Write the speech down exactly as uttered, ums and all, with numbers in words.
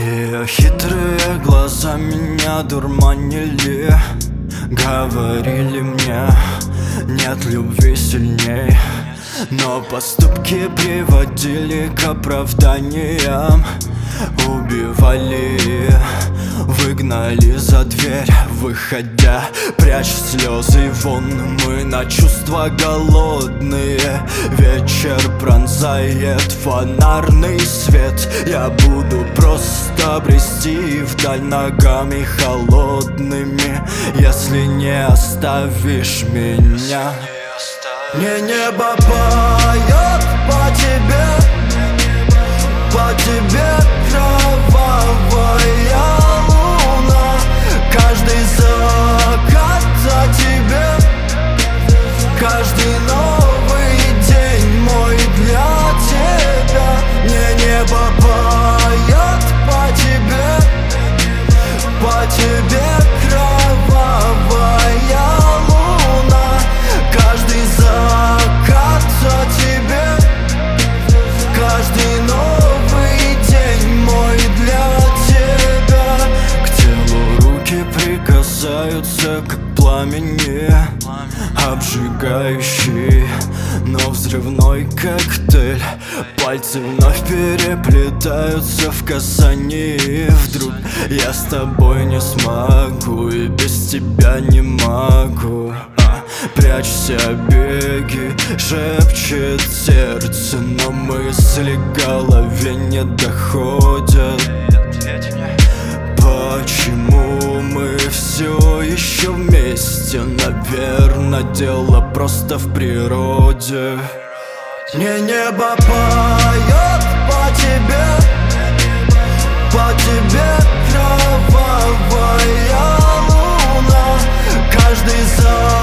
Ее хитрые глаза меня дурманили, говорили мне, нет любви сильней. Но поступки приводили к оправданиям, убивали, выгнали за дверь. Выходя, прячь слезы вон, мы на чувства голодные. Вечер пронзает фонарный свет. Я буду просто брести вдаль ногами холодными, если не оставишь меня. Мне небо поет по тебе, по тебе кровавая луна. Каждый закат за тебе, каждый новый день мой для тебя. Мне небо поет по тебе, по тебе кровавая луна. Каждый закат за тебе, каждый новый день мой для тебя. К телу руки прикасаются, как пламени, обжигающий, но взрывной коктейль. Пальцы вновь переплетаются в касании. Вдруг я с тобой не смогу и без тебя не могу. Прячься, беги, шепчет сердце, но мысли к голове не доходят. Почему мы все еще вместе? Наверное, дело просто в природе. Мне небо поет по тебе, по тебе кровавая луна. Каждый за